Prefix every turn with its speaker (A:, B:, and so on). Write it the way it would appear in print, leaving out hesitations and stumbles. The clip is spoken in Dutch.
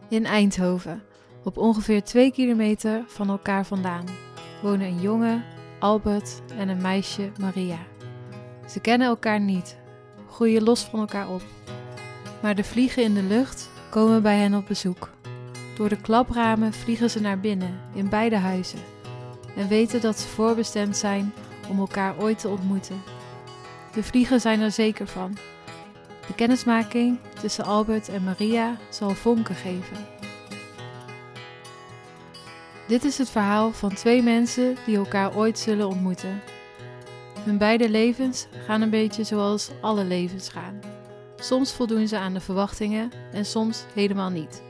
A: In Eindhoven, op ongeveer 2 kilometer van elkaar vandaan, wonen een jongen, Albert, en een meisje, Maria. Ze kennen elkaar niet, groeien los van elkaar op. Maar de vliegen in de lucht komen bij hen op bezoek. Door de klapramen vliegen ze naar binnen, in beide huizen, en weten dat ze voorbestemd zijn om elkaar ooit te ontmoeten. De vliegen zijn er zeker van. De kennismaking tussen Albert en Maria zal vonken geven. Dit is het verhaal van 2 mensen die elkaar ooit zullen ontmoeten. Hun beide levens gaan een beetje zoals alle levens gaan. Soms voldoen ze aan de verwachtingen en soms helemaal niet.